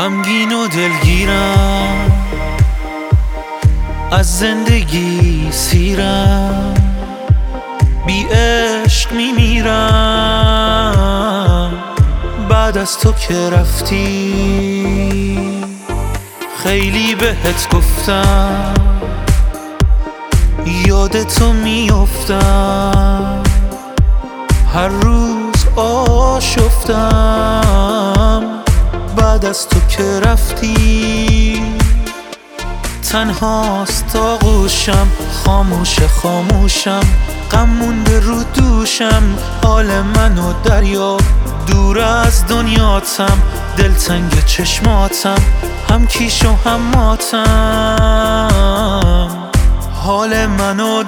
غمگین و دلگیرم، از زندگی سیرم، بی عشق میمیرم. بعد از تو که رفتی خیلی بهت گفتم، یاد تو میافتم، هر روز آشفتم. بعد از تو که رفتی تنهاست آغوشم، خاموشم، غم مونده رو دوشم. حال منو دریاب، دور از دنیاتم، دلتنگ چشماتم، هم کیش و هم ماتم. حال منو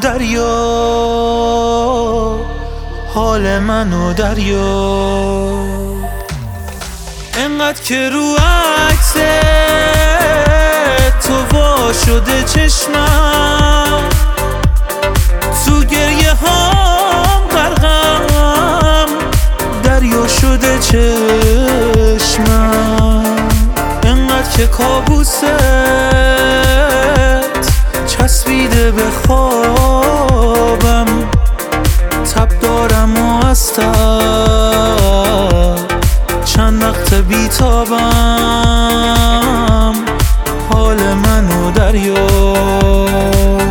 دریاب، حال منو دریاب. انقدر که رو عکس تو وا شده چشمم، تو گریه هام غرقم، دریا شده چشمم. انقدر که کابوست چسبیده به خوابم، تب دارم و از تب چند وقت بیتابم. حال منو دریاب.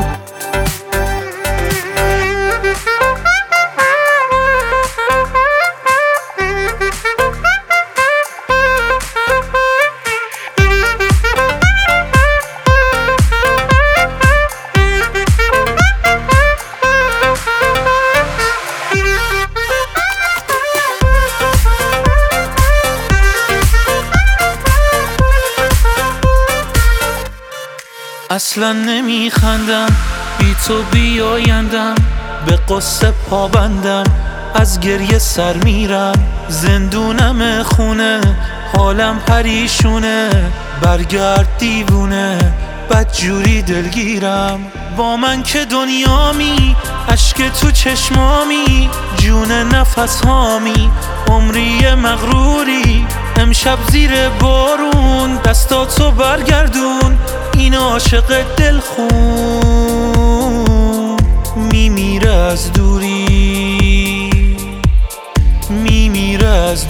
اصلا نمیخندم بی تو بیایندم، به قصه پابندم، از گریه سر میرم. زندونم خونه، حالم پریشونه، برگرد دیوونه، بدجوری دلگیرم. با من که دنیامی، اشک تو چشمامی، جون نفس هامی، عمری مغروری. امشب زیر بارون دستاتو برگردون، این عاشق دلخون میمیره از دوری، میمیره از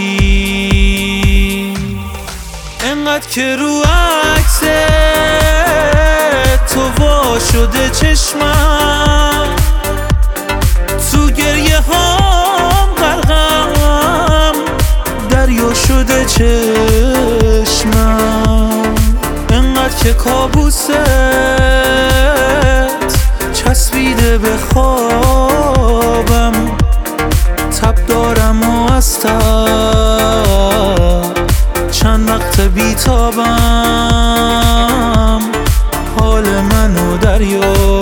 دوری. انقدر که رو عکس تو وا شده چشمم، تو گریه هام غرقم، دریا شده چشمم. انقدر که کابوست چسبیده به خوابم، تب دارم و از تب چند وقت بیتابم. حال منو دریاب.